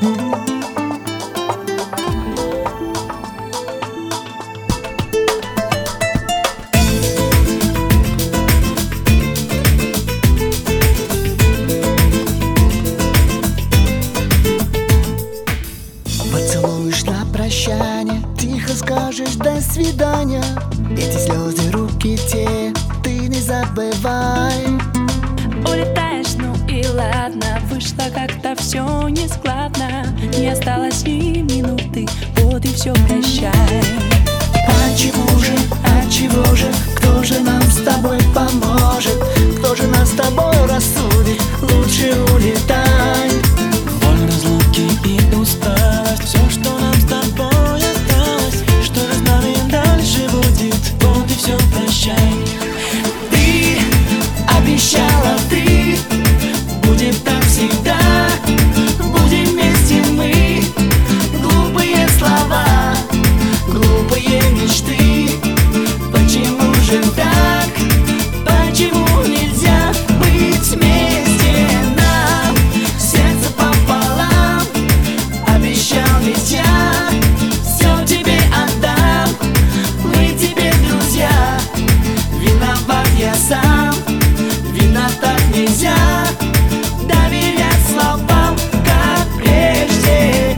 Поцелуешь на прощание, тихо скажешь «до свидания». Эти слезы, руки те, ты не забывай. Улетаешь, ну и ладно, вышло как-то все нескладно. Не осталось ни минуты, вот и все, прощай. Почему же, отчего же, кто же нам с тобой поможет? Кто же нас с тобой рассудит? Лучше улетай. Боль разлуки и усталость, все, что нам с тобой осталось. Что же с нами дальше будет? Вот и все, прощай. Ты обещала, ты будем так всегда. Будем вместе мы. Глупые слова, глупые мечты. Почему же так? Почему нельзя быть вместе нам? Сердце пополам, обещал ведь я. Все тебе отдам, мы тебе друзья. Виноват я сам, вина так нельзя. Доверять словам, как прежде.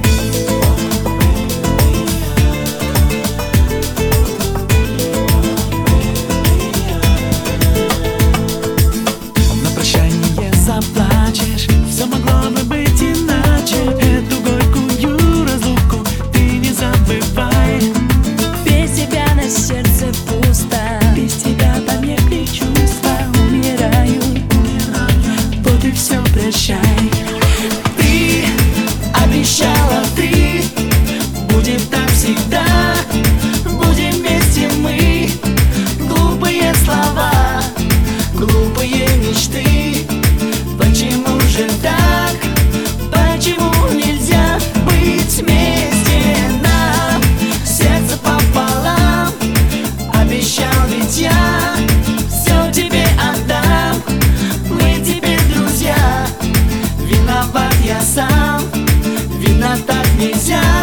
На прощание заплачешь, все могло бы быть иначе. Эту горькую разлуку ты не забывай. Без тебя на сердце пусто, без тебя померкли чувства. Умираю, вот и все, прощай. Ты обещала, ты будем так всегда. Будем вместе мы. Глупые слова, глупые мечты. Почему же так? Почему нельзя быть вместе нам? Сердце пополам, обещал ведь я. Все тебе отдам, мы тебе друзья. Виноват я сам, вина так нельзя.